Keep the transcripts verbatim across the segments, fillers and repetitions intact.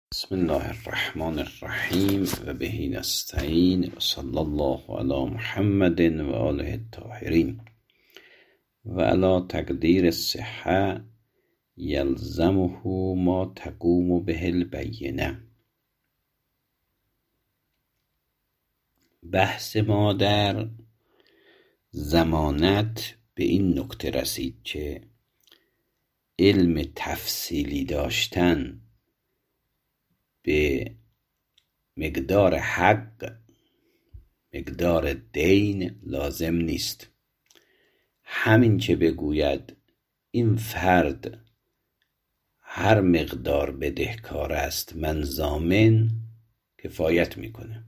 بسم الله الرحمن الرحیم و به نستعین و صلی الله علی محمد و آله الطاهرین و علی تقدیر الصحة یلزمه ما تقوم به البینه. بحث ما در ضمانت به این نکته رسید که علم تفصیلی داشتن به مقدار حق مقدار دین لازم نیست. همین که بگوید این فرد هر مقدار بدهکار است من ضامن کفایت میکنه،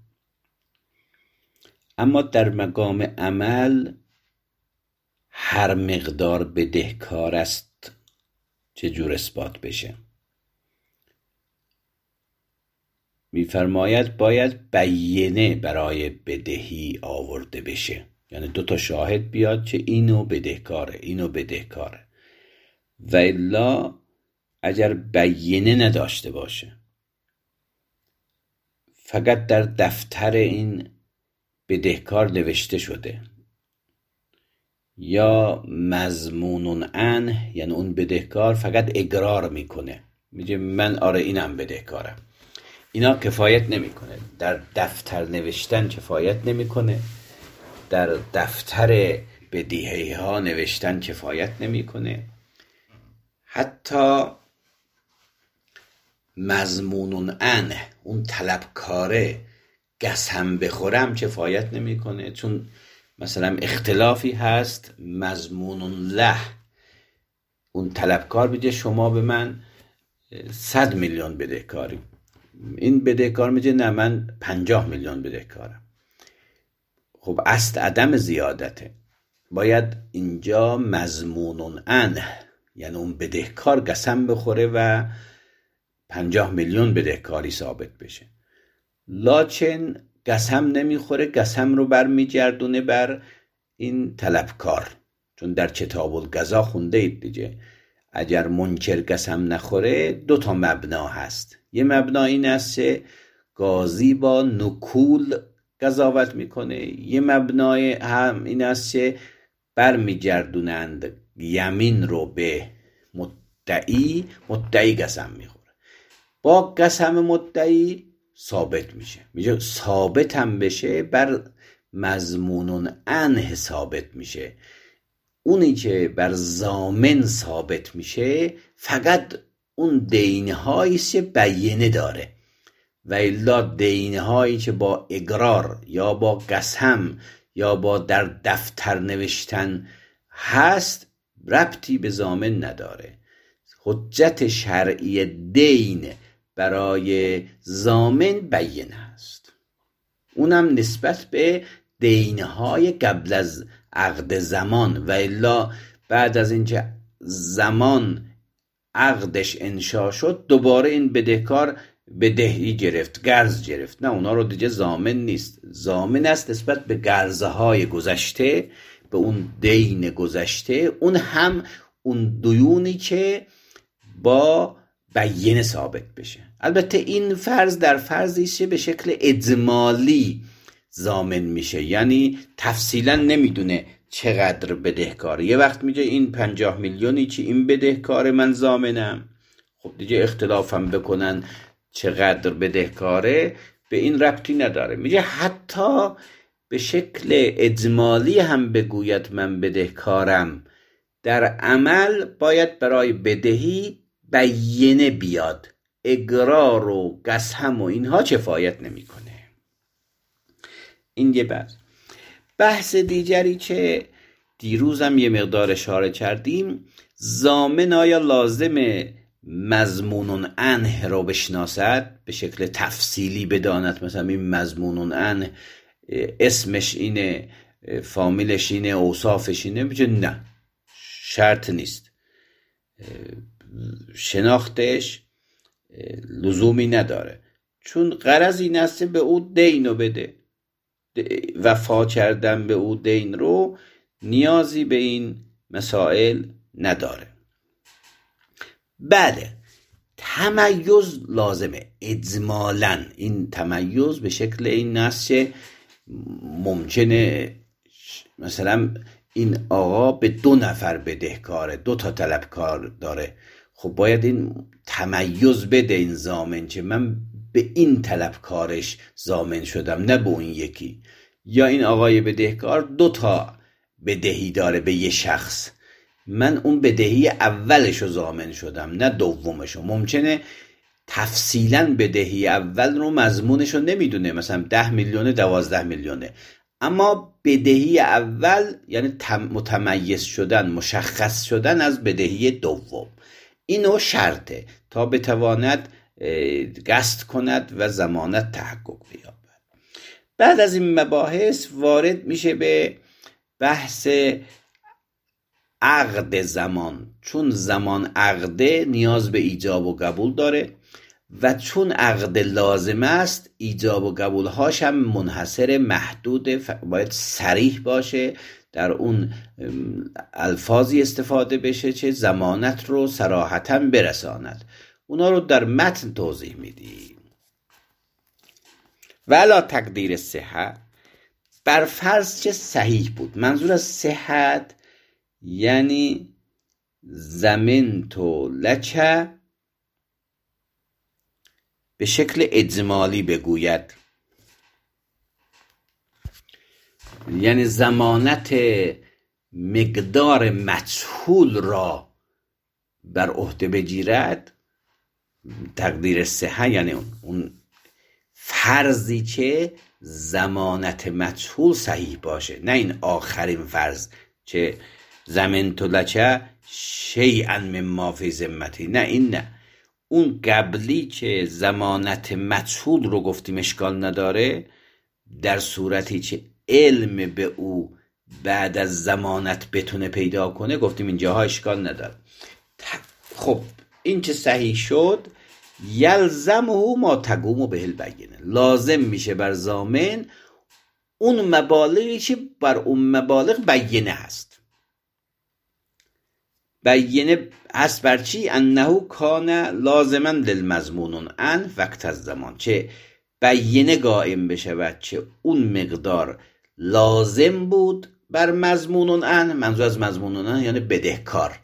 اما در مقام عمل هر مقدار بدهکار است چجور اثبات بشه؟ میفرماید باید بیینه برای بدهی آورده بشه، یعنی دو تا شاهد بیاد که اینو بدهکاره اینو بدهکاره، و الا اگر بیینه نداشته باشه فقط در دفتر این بدهکار نوشته شده یا مضمون عنه، یعنی اون بدهکار فقط اقرار میکنه میگه من آره اینم بدهکارم، اینا کفایت نمیکنه. در دفتر نوشتن کفایت نمیکنه، در دفتر بدیهی ها نوشتن کفایت نمیکنه، حتی مضمون عنه اون طلبکاره قسم بخورم کفایت نمیکنه، چون مثلا اختلافی هست مضمون له، اون طلبکار بگه شما به من صد میلیون بدهکاری، این بدهکار میگه نه من پنجاه میلیون بدهکارم. خب اصل عدم زیادته، باید اینجا مضمون عنه یعنی اون بدهکار قسم بخوره و پنجاه میلیون بدهکاری ثابت بشه، لاکن قسم نمیخوره، قسم رو بر میگردونه بر این طلبکار، چون در کتاب القضا خونده اید دیگه اگر منکر قسم نخوره دو تا مبنا هست. یه مبنا این است که قاضی با نکول قضاوت میکنه، یه مبنای هم این است که برمیگردونند یمین رو به مدعی، مدعی قسم میخوره، با قسم مدعی ثابت میشه، میگه ثابت هم بشه بر مضمون عنه ثابت میشه، اونی که بر ضامن ثابت میشه فقط اون دینهایی که بیینه داره، و الا دینهایی که با اقرار یا با قسم یا با در دفتر نوشتن هست ربطی به ضامن نداره. حجت شرعی دین برای ضامن بیینه هست، اونم نسبت به دینهای قبل از عقد زمان، و الا بعد از اینکه زمان عقدش انشا شد دوباره این بدهکار بدهی گرفت، قرض گرفت، نه اونا رو دیگه ضامن نیست، ضامن است نسبت به قرضه های گذشته، به اون دین گذشته، اون هم اون دیونی که با بیینه ثابت بشه. البته این فرض در فرضی که به شکل اجمالی ضامن میشه، یعنی تفصیلا نمیدونه چقدر بدهکاره، یه وقت میگه این پنجاه میلیونی که این بدهکاره من ضامنم، خب دیگه اختلافم بکنن چقدر بدهکاره به این ربطی نداره، میگه حتی به شکل اجمالی هم بگوید من بدهکارم، در عمل باید برای بدهی بیینه بیاد، اقرار و قسم و اینها کفایت نمیکنه. این یه بحث. بحث دیگری که دیروزم یه مقدار اشاره کردیم، ضامن آیا لازمه مضمون عنه رو بشناسد، به شکل تفصیلی بداند مثلا این مضمون عنه اسمش اینه، فامیلش اینه، اوصافش اینه؟ میگه نه شرط نیست، شناختش لزومی نداره، چون غرض این است به او دینو بده، وفا کردن به او دین رو نیازی به این مسائل نداره. بله تمیز لازمه اجمالاً. این تمیز به شکل این است که ممکنه مثلا این آقا به دو نفر بدهکاره، دو تا طلبکار داره، خب باید این تمیز بده این ضامن که من به این طلبکارش ضامن شدم نه به اون یکی. یا این آقای بدهکار دو تا بدهی داره به یه شخص، من اون بدهی اولشو ضامن شدم نه دومشو. ممکنه تفصیلا بدهی اول رو مضمونشو نمیدونه، مثلا ده میلیونه دوازده میلیونه، اما بدهی اول یعنی متمیز شدن، مشخص شدن از بدهی دوم، اینو شرطه تا بتواند قصد کند و ضمانت تحقق بیابد. بعد از این مباحث وارد میشه به بحث عقد زمان. چون زمان عقده نیاز به ایجاب و قبول داره و چون عقد لازم است ایجاب و قبولهاش هم منحصر محدود، باید صریح باشه، در اون الفاظی استفاده بشه چه ضمانت رو صراحتاً برساند. اونا رو در متن توضیح میدیم. ولا تقدیر صحت، بر فرض چه صحیح بود. منظور از صحت یعنی زمن تو لچه به شکل اجمالی بگوید، یعنی ضمانت مقدار مجهول را بر عهده بگیرد. تقدیر صحه یعنی اون فرضی که ضمانت مجهول صحیح باشه، نه این آخرین فرض که زمن تو لچه شیئا مما فی ذمتی، نه این نه. اون قبلی که ضمانت مجهول رو گفتیم اشکال نداره، در صورتی که علم به او بعد از ضمانت بتونه پیدا کنه گفتیم اینجاها اشکال نداره. خب این که صحیح شد، یلزمه ما تقوم به البینه، لازم میشه بر ضامن اون مبالغی که بر اون مبالغ بینه هست. بینه هست بر چی؟ انه کان لازما للمضمون ان وقت از زمان، چه بینه قائم بشود چه اون مقدار لازم بود بر مضمون ان. منظور از مضمون ان یعنی بدهکار.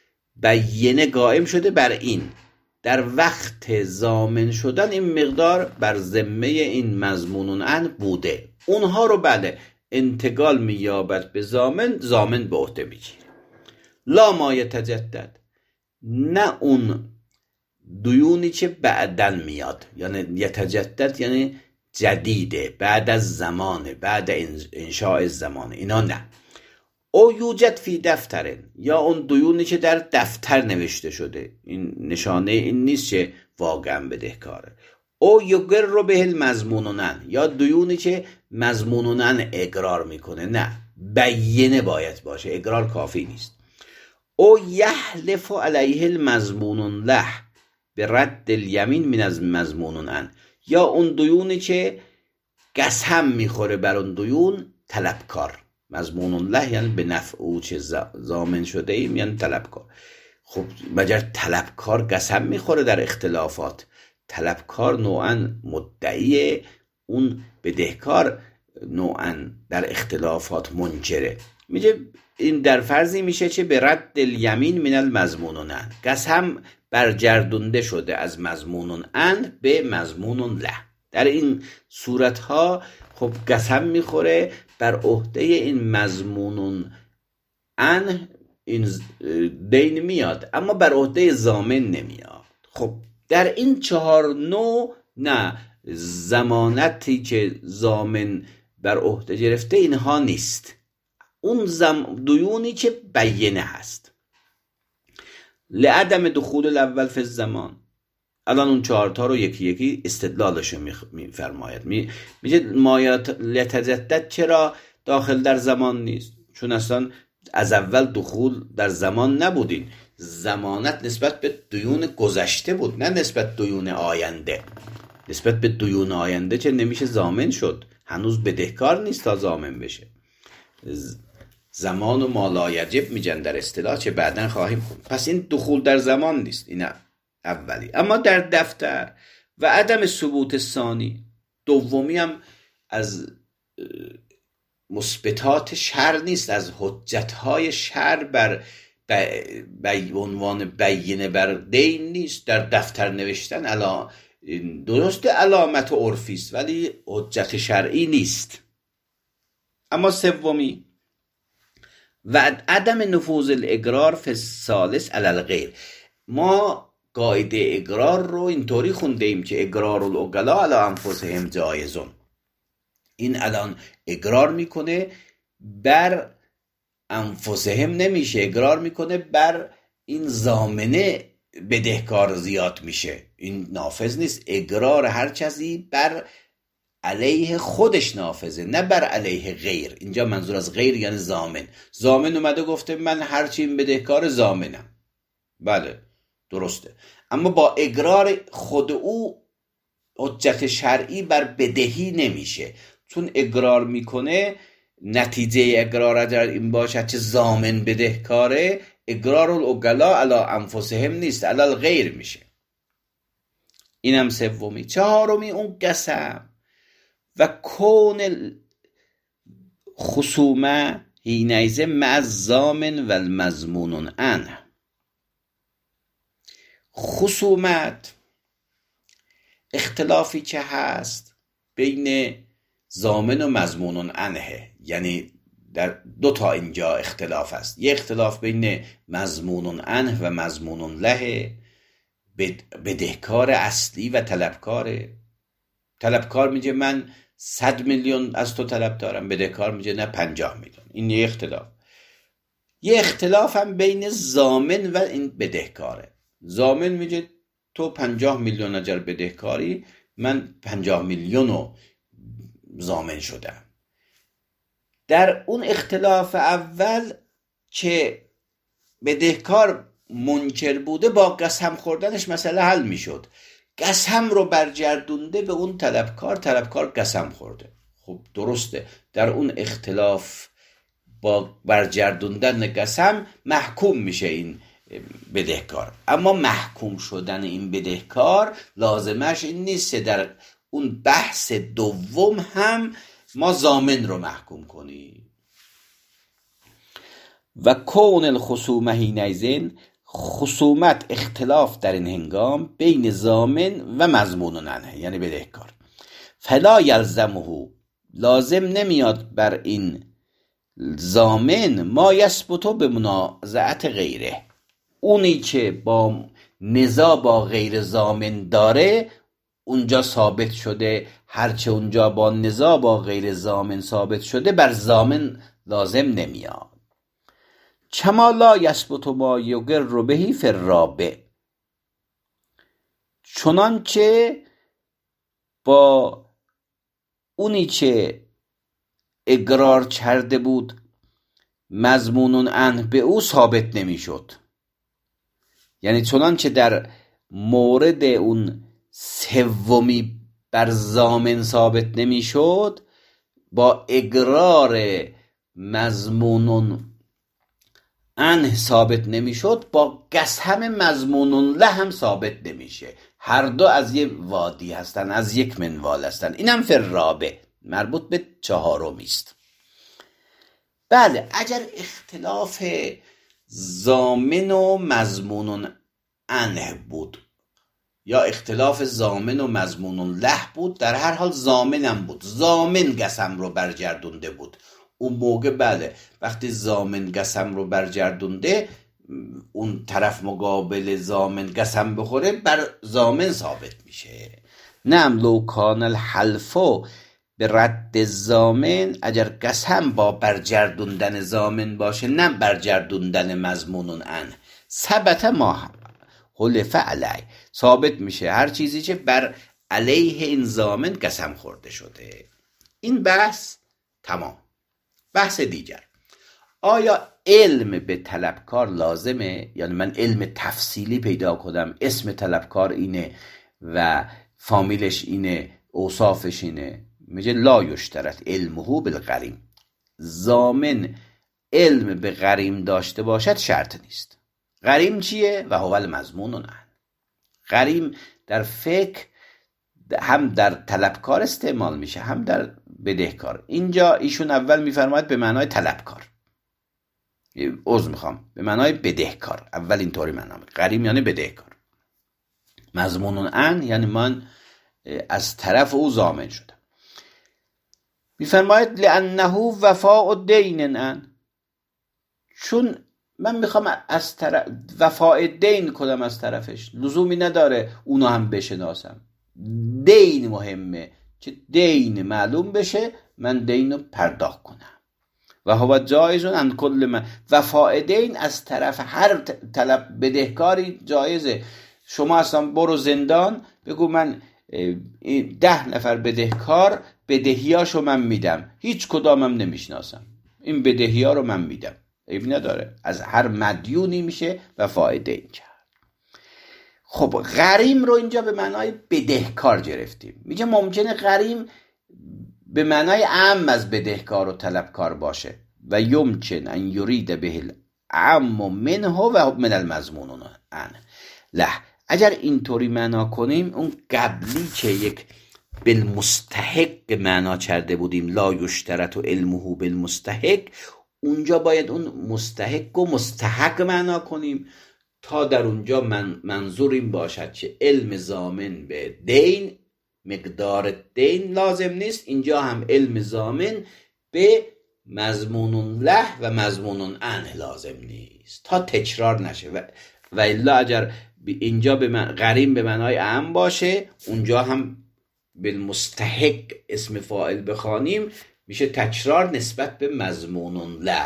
بینه قائم شده بر این، در وقت ضامن شدن این مقدار بر ذمه این مضمون ان بوده، اونها رو بله انتقال مییابد به ضامن، ضامن به عهده میگیره. لا ما یتجدد، نه اون دیونی که بعدن میاد، یعنی یتجدد یعنی جدیده، بعد از زمانه، بعد انشاء زمانه، اینا نه. او یوجد فی دفترن، یا اون دیونی که در دفتر نوشته شده، این نشانه این نیست که واقعا بدهکاره. او یقر رو به المضمونن، یا دیونی که مضمونن اقرار میکنه، نه بینه باید باشه، اقرار کافی نیست. او یحلف علیه المضمون له به رد الیمین من از مضمون ان، یا اون دیونی که قسم میخوره بر اون دیون طلبکار. مضمون له یعنی به نفع او چه ضامن شده ایم، یعنی طلبکار. خب مگر طلبکار قسم میخوره در اختلافات؟ طلبکار نوعا مدعی، اون بدهکار نوعا در اختلافات منکره. میگه این در فرضی میشه چه به رد الیمین من المضمون ان، قسم برگردونده شده از مضمون ان به مضمون له. در این صورتها خب قسم میخوره بر عهده این مضمون ان این دین میاد، اما بر عهده ضامن نمیاد. خب در این چهار نوع نه، ضمانتی که ضامن بر عهده گرفته اینها نیست، اون زم دیونی که بینه هست. لعدم دخول الاول فی الزمان، الان اون چهارتا رو یکی یکی استدلالشو میفرماید. می میگه ما یتجدد چرا داخل در زمان نیست؟ چون اصلا از اول دخول در زمان نبودین، ضمانت نسبت به دیون گذشته بود، نه نسبت دیون آینده. نسبت به دیون آینده چه نمیشه ضامن شد، هنوز بدهکار نیست تا ضامن بشه. زمان و ما لا یجب میگن در اصطلاح، چه بعدن خواهیم خود. پس این دخول در زمان نیست، این اولی. اما در دفتر و عدم ثبوت ثانی، دومی هم از مثبتات شر نیست، از حجتهای شر بر به عنوان بینه بر دین نیست. در دفتر نوشتن علا درست علامت عرفی است ولی حجت شرعی نیست. اما سومی و عدم نفوذ الاقرار فی الثالث علی الغیر. ما قاعده اقرار رو اینطوری خونده ایم که اقرار العقلاء علی انفسهم جایزون. این الان اقرار میکنه بر انفسهم نمیشه، اقرار میکنه بر این ضامنه بدهکار زیاد میشه، این نافذ نیست. اقرار هر چیزی بر علیه خودش نافذه، نه بر علیه غیر. اینجا منظور از غیر یعنی ضامن. ضامن اومده گفته من هرچی بدهکار ضامنم، بله درسته، اما با اقرار خود او حجت شرعی بر بدهی نمیشه، چون اقرار میکنه نتیجه اقرار اگر این باشد چه ضامن بدهکاره، اقرار العقلاء علی انفسهم نیست، علی الغیر میشه. اینم سومی. چهارمی اون قسم و کون خصومه حینئذ مع الضامن و المضمون عنه. خصومت اختلافی که هست بین ضامن و مضمون عنه، یعنی در دو تا اینجا اختلاف است. یک اختلاف بین مضمون عنه و مضمون له، بدهکار اصلی و طلبکاره. طلبکار میگه من صد میلیون از تو طلب دارم، بدهکار میگه نه پنجاه میلیون. این یه اختلاف. یه اختلاف هم بین ضامن و این بدهکاره. ضامن میگه تو پنجاه میلیون اجر بدهکاری، من پنجاه میلیونو ضامن شدم. در اون اختلاف اول که بدهکار منکر بوده، با قسم خوردنش مسئله حل میشد. قسم رو برگردونده به اون طلبکار، طلبکار قسم خورده. خب درسته، در اون اختلاف با برگردوندن قسم محکوم میشه این بدهکار. اما محکوم شدن این بدهکار لازمش این نیست در اون بحث دوم هم ما ضامن رو محکوم کنیم. و کون الخصومه حینئذ، خصومت اختلاف در این هنگام بین ضامن و مضمون عنه یعنی بدهکار. فلا یلزمه، لازم نمیاد بر این ضامن ما یثبت به منازعت غیره، اونی که با نزاع با غیر ضامن داره اونجا ثابت شده، هرچه اونجا با نزاع با غیر ضامن ثابت شده بر ضامن لازم نمیاد. کما لا یثبت ما یقر به فی الرابع، چنانچه با اونی که اقرار کرده بود مضمون عنه به او ثابت نمیشد. یعنی چنانچه در مورد اون سومی بر ضامن ثابت نمیشد، با اقرار مضمون عنه ثابت نمیشد، با قسم مضمون له هم ثابت نمیشه. هر دو از یک وادی هستن، از یک منوال هستن. اینم فی الرابع مربوط به چهارمی است. بله، اگر اختلاف ضامن و مضمون عنه بود یا اختلاف ضامن و مضمون له بود، در هر حال ضامنم بود، ضامن قسم رو برگردونده بود اون موقع. بله، وقتی ضامن قسم رو برگردونده، اون طرف مقابل ضامن قسم بخوره بر ضامن ثابت میشه. نعم لو کان الحلف به رد ضامن، اگر قسم با برگردوندن ضامن باشه نه برگردوندن مضمون عنه، ثبت ما حلف علیه، ثابت میشه هر چیزی که بر علیه این ضامن قسم خورده شده. این بحث تمام. بحث دیگر، آیا علم به طلبکار لازمه؟ یعنی من علم تفصیلی پیدا کنم اسم طلبکار اینه و فامیلش اینه، اوصافش اینه. میگه لا یشترط علمه بالغریم، ضامن علم به غریم داشته باشد شرط نیست. غریم چیه؟ و هو المضمون عنه. غریم در فقه هم در طلبکار استعمال میشه هم در بدهکار. اینجا ایشون اول میفرماید به معنای طلبکار، عذر میخوام به معنای بدهکار، اول اینطوری معنا میکنه. غریم یعنی بدهکار. مضمون ان یعنی من از طرف او ضامن شدم. میفرماید لانه وفاء الدین ان، چون من میخوام از طرف وفاء دین کنم از طرفش، لزومی نداره اونو هم بشناسم. دین مهمه که دین معلوم بشه، من دین رو پرداخت کنم. و هو جایزون ان کل من، وفاء دین از طرف هر طلب بدهکاری جایزه. شما اصلا برو زندان بگو من ده نفر بدهکار بدهیاشو من میدم، هیچ کدامم نمیشناسم، این بدهیا رو من میدم، عیب نداره. از هر مدیونی میشه وفاء دین کرد. خب غریم رو اینجا به معنای بدهکار گرفتیم. میگه ممکنه غریم به معنای عام از بدهکار و طلبکار باشه و یمکن ان یرید به العام منه و من المضمون ان له. اگر اینطوری معنا کنیم، اون قبلی که یک بالمستحق معنا کرده بودیم، لا یشترط علمه بالمستحق، اونجا باید اون مستحق و مستحق معنا کنیم تا در اونجا من منظور این باشد که علم ضامن به دین، مقدار دین لازم نیست، اینجا هم علم ضامن به مضمون له و مضمون عنه لازم نیست تا تکرار نشه. و و الا اگر اینجا به من غریم به معنای عام باشه، اونجا هم بالمستحق اسم فاعل بخوانیم، میشه تکرار نسبت به مضمون له.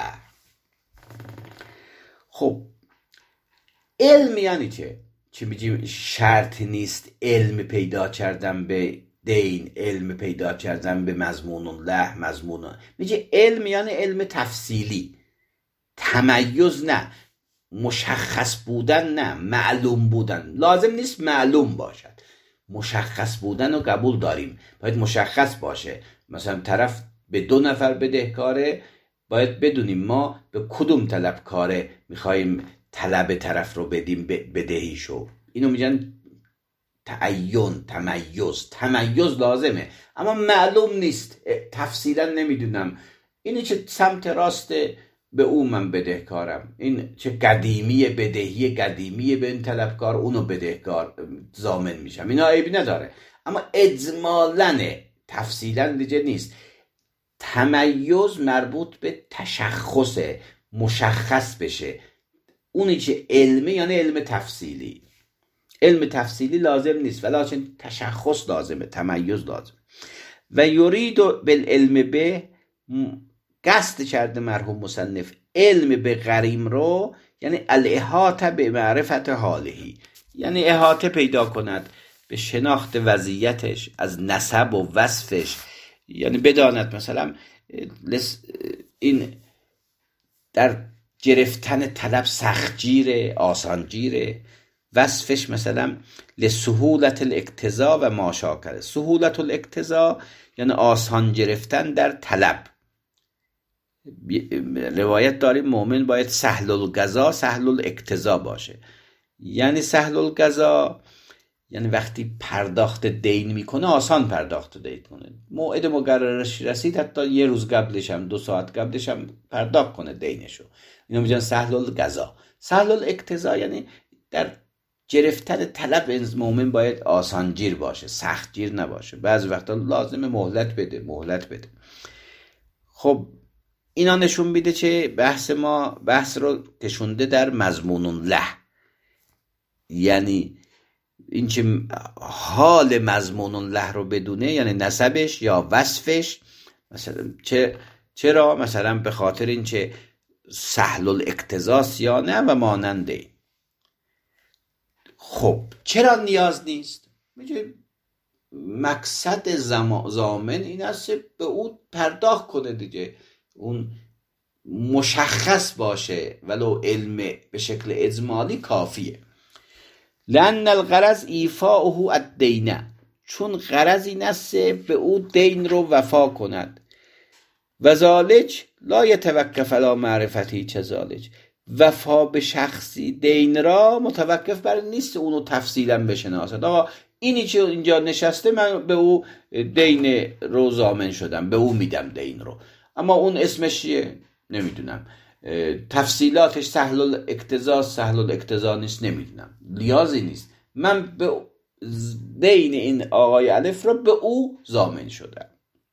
خب علم یعنی چه؟ چه میگیم شرط نیست علم پیدا کردن به دین، علم پیدا کردن به مضمون له، مضمون. میگه علم یعنی علم تفصیلی، تمیز نه، مشخص بودن نه، معلوم بودن. لازم نیست معلوم باشد، مشخص بودن رو قبول داریم، باید مشخص باشه. مثلا طرف به دو نفر بدهکاره، باید بدونیم ما به کدوم طلبکاره میخواییم طلب طرف رو بدیم بدهیشو. اینو میگن تعین، تمیز. تمیز لازمه اما معلوم نیست، تفصیلا نمیدونم اینی چه سمت راست به اون من بدهکارم، این چه قدیمی بدهی قدیمی به این طلبکار، اونو بدهکار ضامن میشم، اینا عیبی نداره. اما اجمالاً تفصیلا دیگه نیست. تمیز مربوط به تشخص، مشخص بشه. اونی که علمه یعنی علم تفصیلی. علم تفصیلی لازم نیست ولیکن تشخص لازمه، تمیز لازمه. و یرید بالعلم به، قصد کرده مرحوم مصنف علم به غریم رو، یعنی الاحاطه به معرفت حالهی، یعنی احاطه پیدا کند به شناخت وضعیتش، از نسب و وصفش، یعنی بداند مثلا این در گرفتن طلب سختگیره، آسانگیره، وصفش مثلا لسهولت الاقتضا و ماشاکره. سهولت الاقتضا یعنی آسان گرفتن در طلب. روایت داریم مؤمن باید سهل القضا سهل الاقتضا باشه. یعنی سهل القضا یعنی وقتی پرداخت دین میکنه آسان پرداخت دین کنه، موعد مقررش رسید حتی یه روز قبلش هم دو ساعت قبلش هم پرداخت کنه دینشو. اینو میگن سهل القضا. سهل الاقتضا یعنی در گرفتن طلب مؤمن باید آسانگیر باشه، سختگیر نباشه. بعضی وقتا لازمه مهلت بده مهلت بده. خب اینا نشون میده چه بحث ما بحث رو کشونده در مضمون له، یعنی این که حال مضمون له رو بدونه، یعنی نسبش یا وصفش. مثلا چه چرا؟ مثلا به خاطر این که سهل الاقتضاس یا نه و ماننده. خب چرا نیاز نیست؟ میگه مقصد ضامن این است به او پرداخت کنه دیگه، اون مشخص باشه ولو علم به شکل اجمالی کافیه. لأن الغرض ایفاؤه الدین، چون غرض این است به او دین رو وفا کند. و ذالک لا یتوقف علی معرفتی چه ذالک، وفا به شخصی دین را متوقف بر نیست اونو تفصیلا بشناسد. آقا اینی که اینجا نشسته من به او دین رو ضامن شدم، به او میدم دین رو، اما اون اسمش چیه نمیدونم، تفصیلاتش سهل الاقتضا سهل الاقتضا نیست، نمیدونم، نیازی نیست، من به دین این آقای الف را به او ضامن شدم.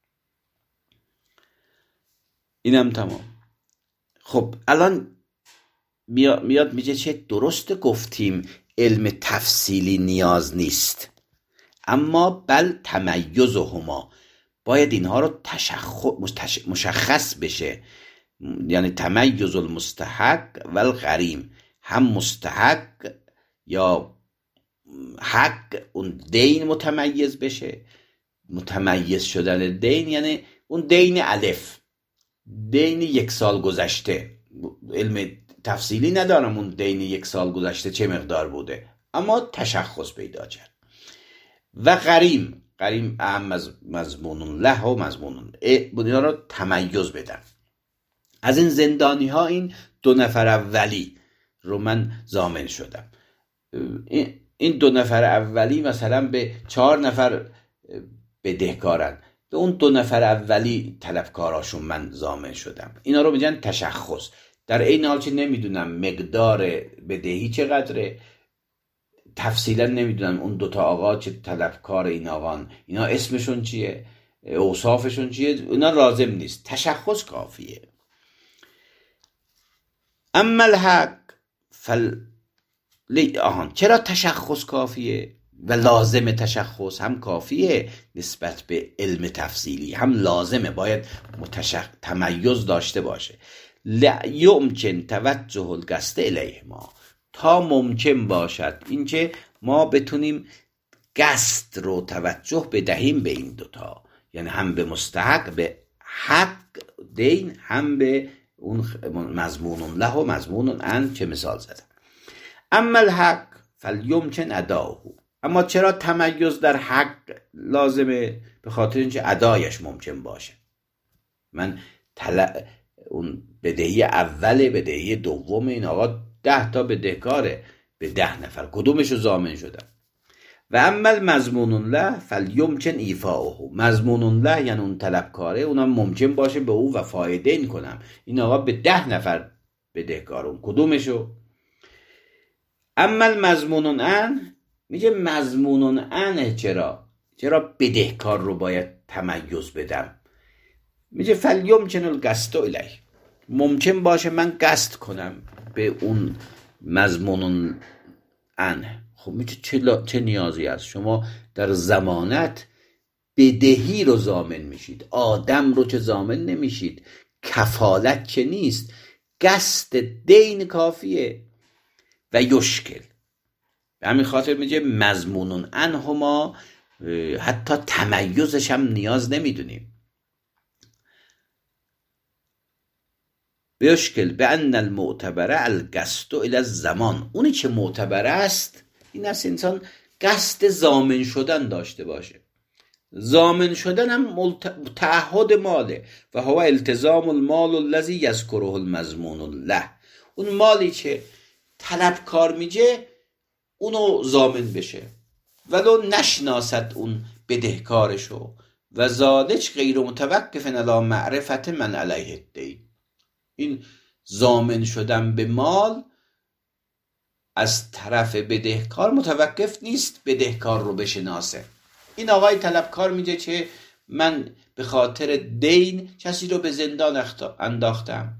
اینم تمام. خب الان میاد میگه چه درست گفتیم علم تفصیلی نیاز نیست، اما بل تمیزهما، باید اینها رو تشخص مشخص بشه، یعنی تمیز المستحق و الغریم، هم مستحق یا حق اون دین متمیز بشه. متمیز شدن دین یعنی اون دین الف، دین یک سال گذشته، علم تفصیلی ندارم اون دین یک سال گذشته چه مقدار بوده، اما تشخص پیدا کرد. و غریم، غریم اهم از مضمون له و مضمون اینا رو تمیز بدن. از این زندانی ها این دو نفر اولی رو من ضامن شدم. این دو نفر اولی مثلا به چهار نفر بدهکارن، به اون دو نفر اولی طلبکاراشون من ضامن شدم. اینا رو میگن تشخص. در این حال که نمیدونم مقدار بدهی چقدره، تفصیلا نمیدونم اون دوتا آقا چه طلبکار این آقان، اینا اسمشون چیه، اوصافشون چیه، اینا لازم نیست، تشخص کافیه. اما الحق فل آهان چرا تشخص کافیه و لازم تشخص هم کافیه نسبت به علم تفصیلی، هم لازمه، باید متشخ... تمیز داشته باشه. لا یمکن توجه القصد الیهما، تا ممکن باشد اینکه ما بتونیم قصد رو توجه بدهیم به این دوتا، یعنی هم به مستحق به حق دین، هم به اون مضمون له و مضمون ان که مثال زدم. اما الحق فلیمکن اداه، اما چرا تمیز در حق لازمه؟ به خاطر اینکه ادایش ممکن باشه. من تل... اون بدهی اوله، بدهی دوم، این آقا ده تا بدهکاره به ده نفر، کدومشو ضامن شدم؟ و اما المضمون له فلیمکن ایفاؤه، مضمون له یعنی اون طلبکاره، اونم ممکن باشه به او وفای دین کنم. این آقا به ده نفر بدهکاره، اون کدومشو؟ اما المضمون ان، میگه مضمون ان چرا چرا بدهکار رو باید تمیز بدم؟ میگه فلیمکن القصد الیه، ممکن باشه من قصد کنم به اون مضمون ان. خب میگه چه, چه نیازی است؟ شما در ضمانت بدهی رو ضامن میشید، آدم رو چه ضامن نمیشید، کفالت چه نیست، قصد دین کافیه. و یشکل، به همین خاطر میگه مضمون ان هما، حتی تمیزش هم نیاز نمیدونیم. بیشکل به ان المعتبره القصد الی الزمان، اونی که معتبر است این است انسان قصد ضامن شدن داشته باشه. ضامن شدن هم تعهد ماله و هو التزام المال الذی یذکره المضمون له، اون مالی که طلبکار میگه اونو ضامن بشه ولو نشناسد اون بدهکارشو. و ذالک غیر متوقف علی معرفت من علیه الدین، این ضامن شدن به مال از طرف بدهکار متوقف نیست بدهکار رو بشناسه. این آقای طلبکار میگه که من به خاطر دین کسی رو به زندان انداختم،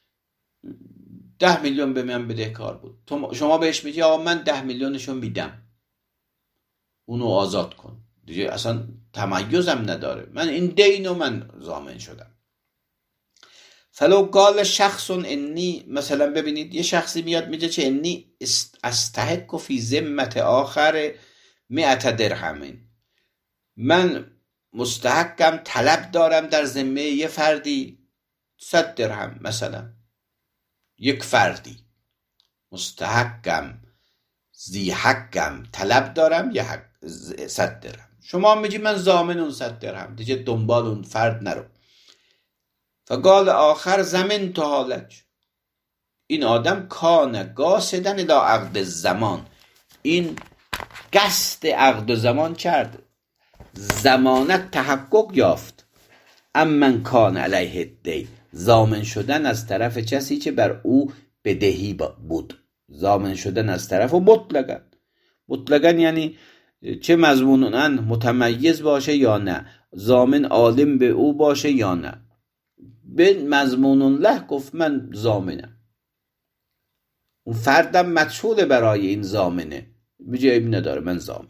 ده میلیون به من بدهکار بود، شما بهش میگی آقا من ده میلیونشو میدم، اونو آزاد کن، دیگه اصلا تمیزم نداره، من این دینو من ضامن شدم. فلو قال شخص انی، مثلا ببینید یه شخصی میاد میگه چه انی استحق فی ذمت آخر مئت درهم، من مستحقم، طلب دارم در ذمه یه فردی صد درهم، مثلا یک فردی مستحقم، ذی حقم، طلب دارم یه حق صد درهم، شما میگی من ضامن اون صد درهم، دیگه دنبال اون فرد نرو. فقال آخر زمن تو حالک، این آدم کان قاصدن الی عقد زمان، این قصد عقد زمان کرد، ضمانت تحقق یافت. امن کان علیه الدین، ضامن شدن از طرف کسی که بر او بدهی بود، ضامن شدن از طرف و مطلقاً مطلقاً یعنی چه مضموناً متمیز باشه یا نه، ضامن عالم به او باشه یا نه، به مضمون الله گفت من ضامنم. اون فردم مجهول برای این ضامنه، میگه عیب نداره من ضامنم.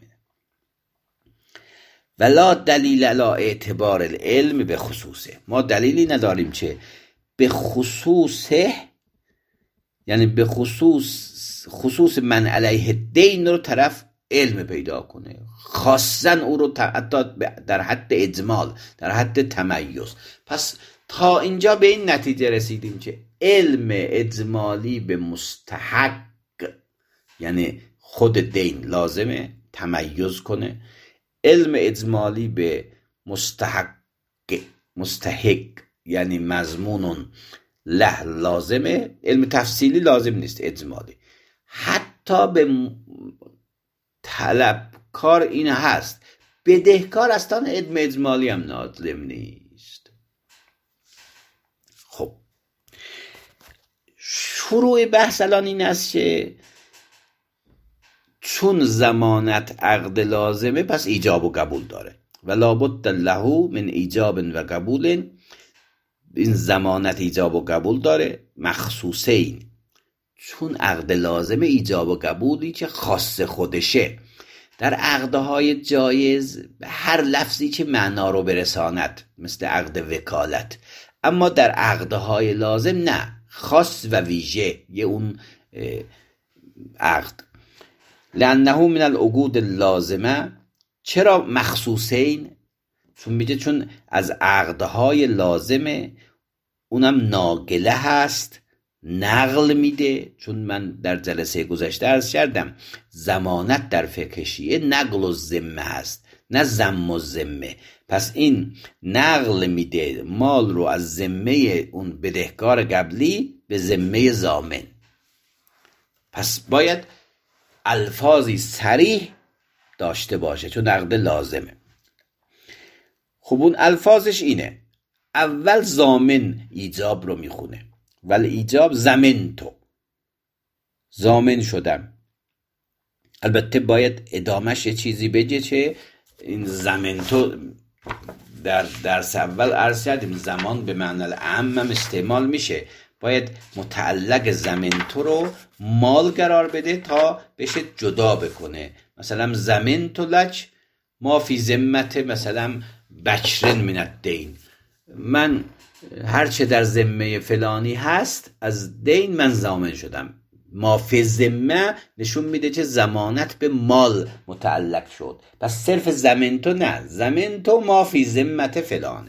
ولا دلیل علی اعتبار العلم به خصوصه، ما دلیلی نداریم چه به خصوصه، یعنی به خصوص خصوص من علیه دین رو طرف علم پیدا کنه، خاصا او رو حتی در حد اجمال، در حد تمیز. پس تا اینجا به این نتیجه رسیدیم که علم اجمالی به مستحق، یعنی خود دین لازمه تمیز کنه، علم اجمالی به مستحق مستحق یعنی مضمون له لازمه، علم تفصیلی لازم نیست اجمالی. حتی به طلبکار این هست، بدهکار اصلا علم اجمالی هم لازم نیست. خب شروع بحث الان این است که چون ضمانت عقد لازمه پس ایجاب و قبول داره و لابد له من ایجاب و قبول، این ضمانت ایجاب و قبول داره مخصوصین، چون عقد لازمه ایجاب و قبولی که خاص خودشه. در عقدهای جایز هر لفظی که معنا رو برساند مثل عقد وکالت، اما در عقدهای لازم نه، خاص و ویژه یه اون عقد. لانه من العقود اللازمه، چرا مخصوصین؟ چون میگه چون از عقدهای لازمه، اونم ناقله هست، نقل میده. چون من در جلسه گذشته عرض کردم ضمانت در فقه شیعه نقل و ذمه هست، نه ضم و ذمه. پس این نقل میده مال رو از ذمه اون بدهکار قبلی به ذمه ضامن. پس باید الفاظی صریح داشته باشه چون عقد لازمه. خب اون الفاظش اینه، اول ضامن ایجاب رو میخونه، ولی ایجاب زمن تو، ضامن شدم. البته باید ادامش یه چیزی بگه که این زمن تو در درس اول عرض کردیم زمان به معنی العام هم استعمال میشه، باید متعلق زمن تو رو مال قرار بده تا بشه جدا بکنه. مثلا زمن تو لک ما فی ذمت مثلا بکرن من الدین، من هرچه در ذمه فلانی هست از دین من ضامن شدم. ما فی ذمه نشون میده که ضمانت به مال متعلق شد. پس صرف زمن تو نه، زمن تو ما فی ذمت فلانه.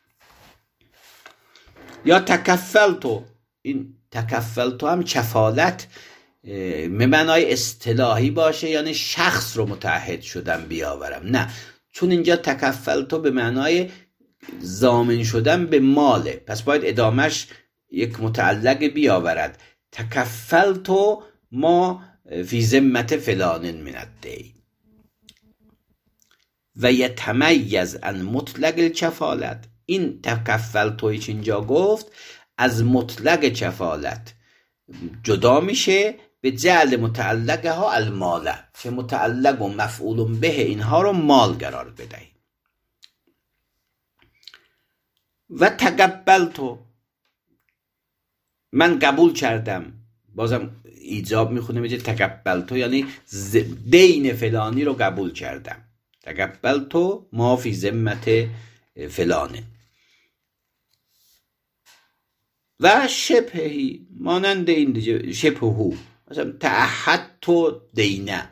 یا تکفل تو، این تکفل تو هم کفالت به معنای اصطلاحی باشه، یعنی شخص رو متعهد شدم بیاورم، نه، چون اینجا تکفل تو به معنای ضامن شدن به ماله، پس باید ادامش یک متعلق بیاورد. تکفل تو ما فی ذمت فلان من الدین و یتمیز عن مطلق الکفالت. این تکفل توی که اینجا گفت از مطلق کفالت جدا میشه به جعل متعلقه ها الماله، که متعلق و مفعول به اینها رو مال قرار بدهی. و تقبل تو، من قبول کردم، بازم ایجاب میخونه میگه تقبل تو یعنی دین فلانی رو قبول کردم. تقبل تو ما فی ذمت فلانه. و شبهی مانند این دیگه، شبههو مثلا تعهد تو دینه.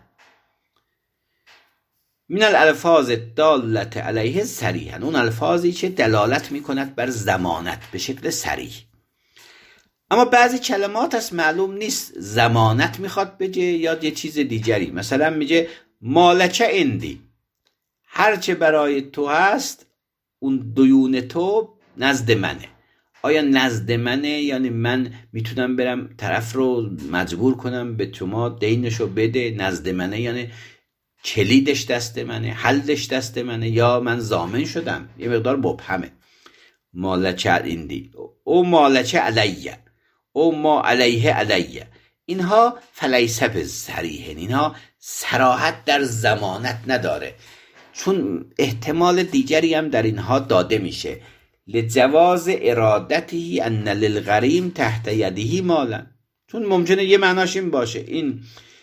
من الالفاظ دالت علیه صریحا، اون الفاظی که دلالت میکند بر ضمانت به شکل صریح. اما بعضی کلمات هست معلوم نیست ضمانت میخواد بگه یا یه چیز دیگری. مثلا میگه مالکه اندی، هرچه برای تو هست اون دیون تو نزد منه. آیا نزد منه؟ یعنی من میتونم برم طرف رو مجبور کنم به شما دینشو بده، نزد منه یعنی کلیدش دست منه، حلش دست منه، یا من ضامن شدم؟ یه مقدار مبهمه. مالچه ایندی او مالچه علیه او ما علیه علیه، اینها فلیسه به صریح، اینها صراحت در ضمانت نداره، چون احتمال دیگری هم در اینها داده میشه. لجواز ارادته ان للغریم تحت یده مالا، چون ممکنه یه معناش این باشه این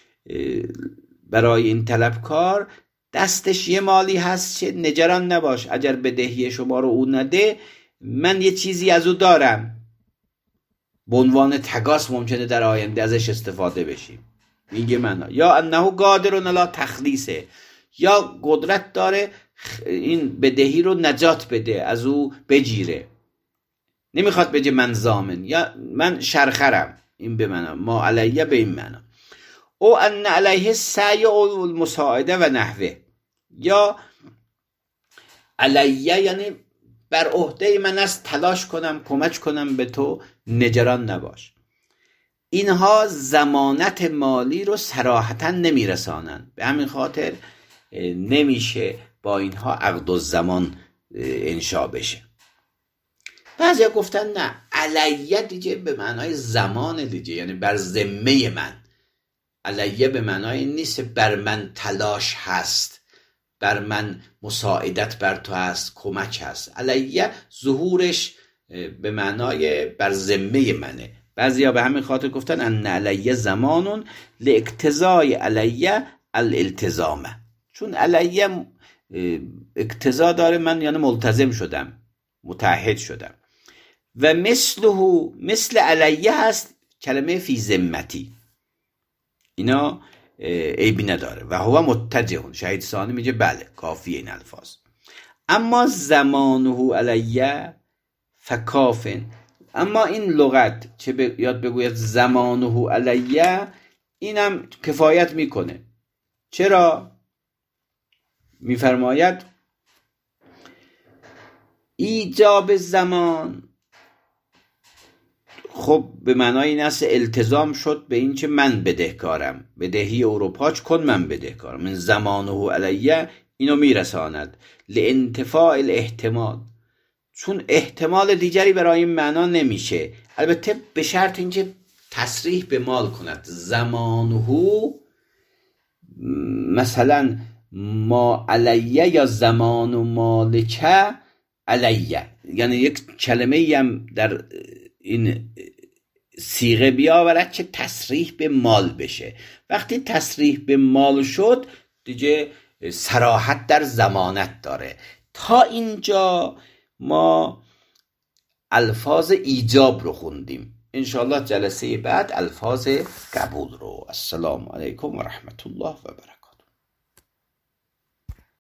برای این طلبکار دستش یه مالی هست که نگران نباش، اگر بدهی شما رو او نده من یه چیزی از او دارم، به عنوان تگاس ممکنه در آینده ازش استفاده بشیم. این یه معنا. یا انه قادر علی تخلیصه، یا قدرت داره این بدهی رو نجات بده، از او بگیره، نمیخواد بگه من ضامن یا من شرخرم. این به معنا ما علیه به این معنا. او ان علیه سعی و المساعده و نحوه، یا علیه یعنی بر عهده من است تلاش کنم کمک کنم به تو، نگران نباش. اینها ضمانت مالی رو صراحتا نمیرسانن، به همین خاطر نمیشه با اینها عقد الزمان انشا بشه. بعضیا گفتن نه، علیه دیگه به معنای زمان دیگه، یعنی بر ذمه من. علیه به معنای نیست بر من تلاش هست، بر من مساعدت بر تو هست، کمک هست. علیه ظهورش به معنای بر ذمه منه. بعضیا به همین خاطر گفتن ان علیه زمانون لاقتضای علیه الالتزامه، چون علیه اقتضا داره من یعنی ملتزم شدم، متعهد شدم. و مثله مثل علیه هست کلمه فی ذمتی، اینا عیبی نداره. و هو متجهون، شهید ثانی میگه بله کافیه این الفاظ. اما زمانه علیه فکافن، اما این لغت چه ب... یاد بگوید زمانه علیه، اینم کفایت میکنه. چرا؟ میفرماید ایجاب زمان خب به معنای این است التزام شد به این که من بدهکارم، بدهی اروپاچ کن من بدهکارم. من زمانه علیه اینو میرساند. لانتفاع الاحتمال، چون احتمال دیگری برای این معنا نمیشه، البته به شرط اینکه تصریح به مال کند. زمانه مثلا ما علیه یا زمان و مالکه علیه، یعنی یک کلمه هم در این صیغه بیاورد که تصریح به مال بشه. وقتی تصریح به مال شد دیگه صراحت در ضمانت داره. تا اینجا ما الفاظ ایجاب رو خوندیم، انشاءالله جلسه بعد الفاظ قبول رو. السلام علیکم و رحمت الله و برکاته.